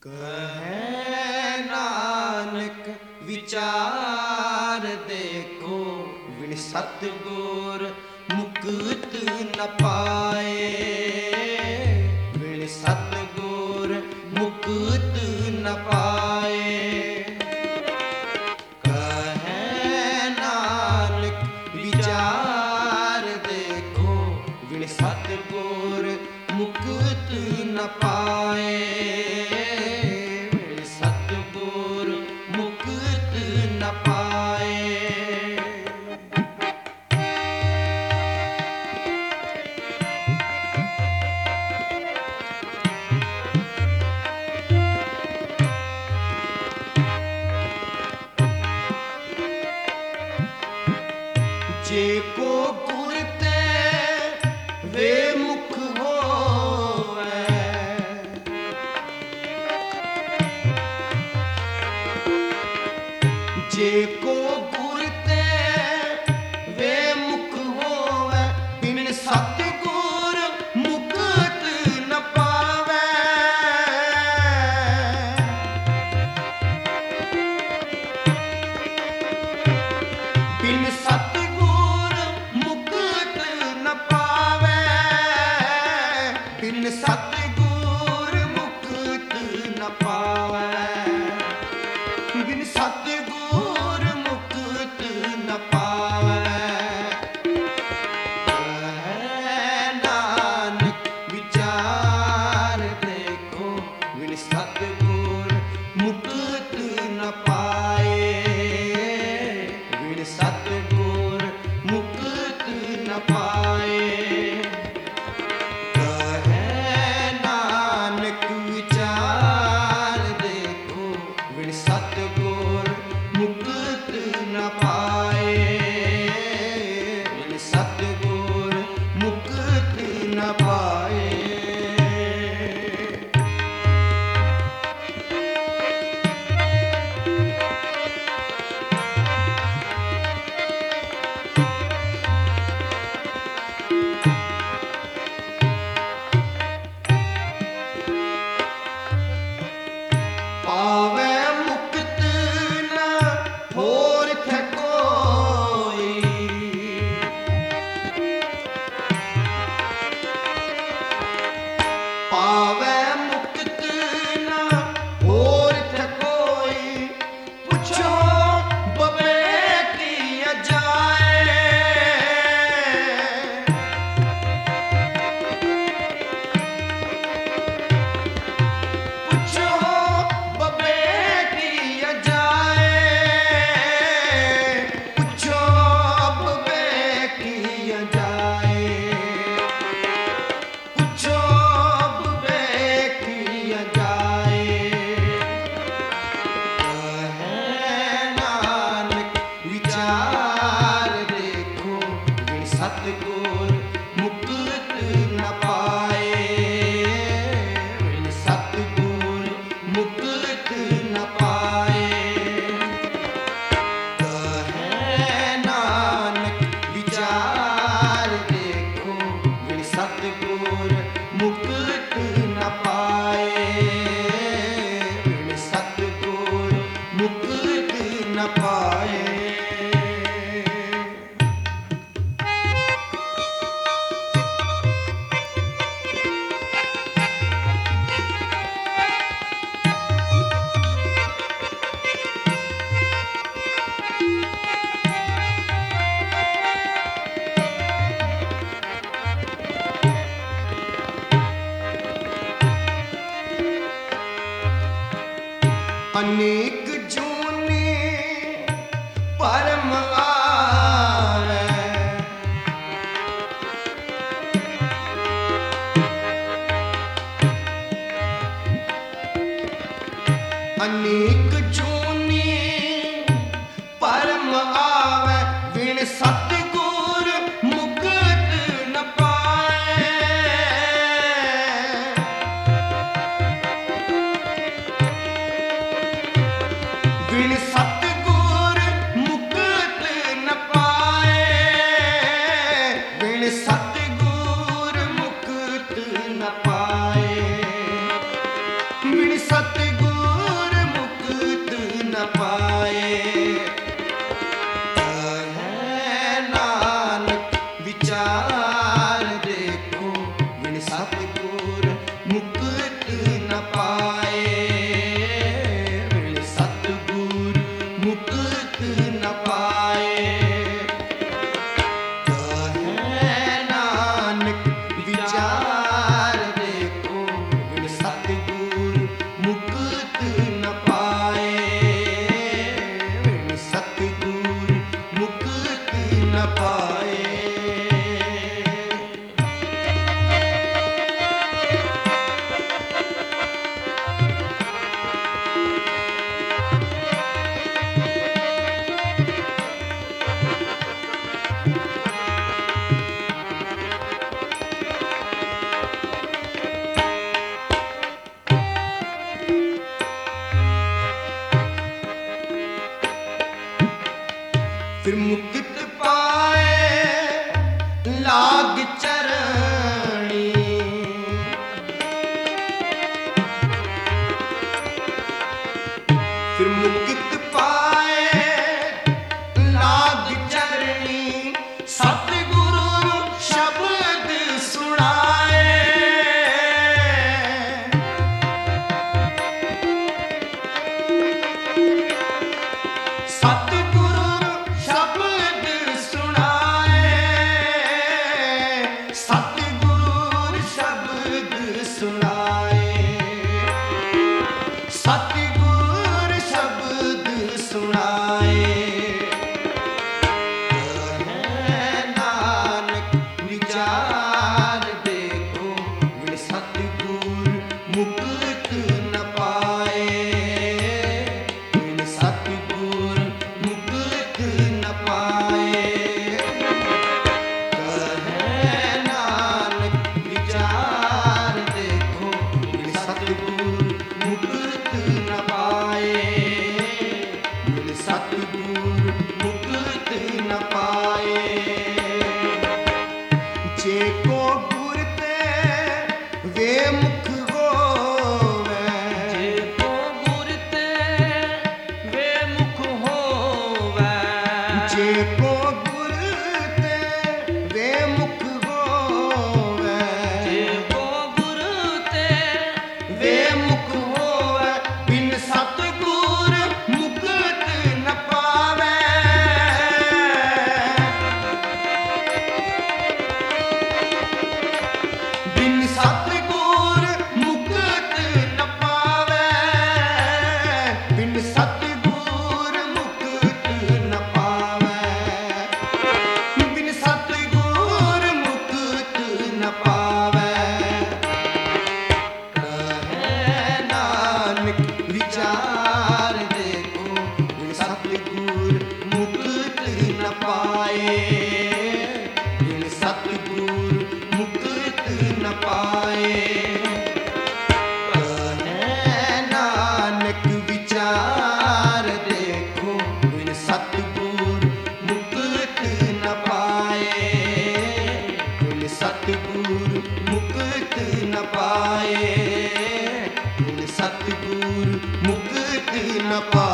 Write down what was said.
ਕਹੈ ਨਾਨਕ ਵਿਚਾਰ ਦੇਖੋ, ਵਿਣ ਸਤਿਗੁਰ ਮੁਕਤ ਨ ਪਾਏ। ਵਿਣ ਸਤਿਗੁਰ ਮੁਕਤ ਨ ਪਾਏ। ਕਹੈ ਨਾਨਕ ਵਿਚਾਰ ਦੇਖੋ, ਵਿਣ ਸਤਿਗੁਰ ਮੁਕਤ ਨ ਪਾਏ। ਜੇ ਕੋ ਗੁਰ ਤੇ ਵੇ ਮੁਖ ਹੋਵੈ, ਜੇ ਕੋ ਗੁਰ ਤੇ ਵੇ ਮੁਖ ਹੋਵੈ, ਬਿਨ ਸਤਿਗੁਰ ਮੁਕਤ ਨ ਪਾਵੈ। ਬਿਨ ਸਤਿਗੁਰ ਮੁਕਤ ਨ ਪਾਵੈ। ਬਿਨ ਸਤਿਗੁਰ ਮੁਕਤ ਨ ਪਾਵੈ। ਬਿਨ ਸਤਿਗੁਰ ਮੁਕਤ ਨ ਪਾਵੈ। ਕਹੈ ਨਾਨਕ ਵਿਚਾਰ ਦੇਖੋ, ਬਿਨ ਸਤਿਗੁਰ ਮੁਕਤ ਨ ਪਾਏ। ਬਿਨ ਸਤਿਗੁਰ ਮੁਕਤ ਨ ਪਾਏ। ਕਹੈ ਨਾਨਕ ਵਿਚਾਰ ਦੇਖੋ, ਬਿਨ ਸਤਿਗੁਰ ਮੁਕਤ ਨ ਪਾਏ। ਬਿਨ ਸਤਿਗੁਰ ਮੁਕਤ ਨ ਪਾਏ। ਪਾਵੈ ਮੁਕਤ ਨ ਹੋਰ ਥੈ ਕੋਈ। ਪਾਵੈ ਮੁਕਤ ਨ ਹੋਰ ਥੈ ਕੋਈ, ਪੁੱਛੋ ਬਵੇਕੀ ਜਾਏ। ਪੁੱਛੋ ਸਤਿਗੁਰ ਮੁਕਤ ਨ ਪਾਏ। ਬਿਨ ਸਤਿਗੁਰ ਮੁਕਤ ਨ ਪਾਏ। ਕਹੈ ਨਾਨਕ ਵਿਚਾਰ ਦੇਖੋ, ਬਿਨ ਸਤਿਗੁਰ ਮੁਕਤ ਨ ਪਾਏ। ਬਿਨ ਸਤਿਗੁਰ ਮੁਕਤ ਨ ਪਾਏ। ਅਨੇਕ ਜੂਨੀ ਪਰਮ ਆਵੈ, ਅਨੇਕ ਜੂਨੀ ਪਰਮ ਆਵੈ। ਬਿਨ ਸਤਿਗੁਰ ਮੁਕਤ ਨ ਪਾਏ। ਬਿਨ ਸਤਿਗੁਰ ਮੁਕਤ ਨ ਪਾਏ। ਬਿਨ ਸਤਿਗੁਰ ਮੁਕਤ ਨ ਪਾਏ। ਬਿਨ ਸਤਿਗੁਰ न पाए। कहे नानक विचार देखो, बिन सतगुर मुक्त न पाए। बिन सतगुर मुक्त न पाए। कहे नानक विचार देखो, बिन सतगुर मुक्त न पाए। बिन सतगुर मुक्त न पाए। फिर मुक्त पाए लाग चरणी। फिर मुक्त पाए लाग चरणी। सतगुरु शब्द सुनाए। सतगुरु शब्द सुनाए। सतगुरु शब्द सुनाए। सतगुरु शब्द सुनाए। कहे नानक विचार देखो, बिन सतगुर मुक्त न पाए। बिन सतगुर मुक्त न पाए। कहे नानक विचार देखो, बिन सतगुर मुक्त न पाए। बिन सतगुर मुक्त न पाए। जे को गुर ते वे मुख होवे। जेको गुर ते वे मुख होवै। जे को गुर ते वे मुख होवे। जेको गुर ते वे मुख होवे। बिन सतगुर मुक्त न पावे। बिन सतगुर मुक्त न पावे। बिन सतगुर मुक्त न पावे। बिन सतगुर मुक्त न पावे। कहे नानक विचार देखो, बिन सतगुर मुक्त न पाए। बिन सतगुर मुक्त न पाए। कहे नानक विचार देखो, बिन सतगुर मुक्त न पाए। बिन सतगुर मुक्त न पाए। बिन सतगुर मुक्त न पाए।